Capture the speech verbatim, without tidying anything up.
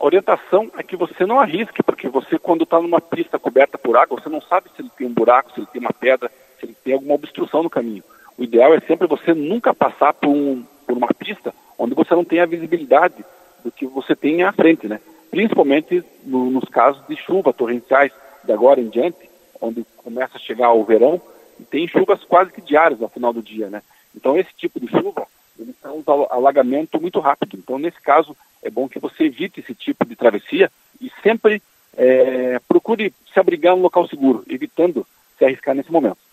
A orientação é que você não arrisque, porque você, quando está numa pista coberta por água, você não sabe se ele tem um buraco, se ele tem uma pedra, se ele tem alguma obstrução no caminho. O ideal é sempre você nunca passar por, um, por uma pista onde você não tem a visibilidade do que você tem à frente, né? Principalmente no, nos casos de chuva torrenciais de agora em diante, onde começa a chegar o verão, e tem chuvas quase que diárias ao final do dia, né? Então esse tipo de chuva, ele causa alagamento muito rápido. Então nesse caso é bom que você evite esse tipo de travessia e sempre é, procure se abrigar em um local seguro, evitando se arriscar nesse momento.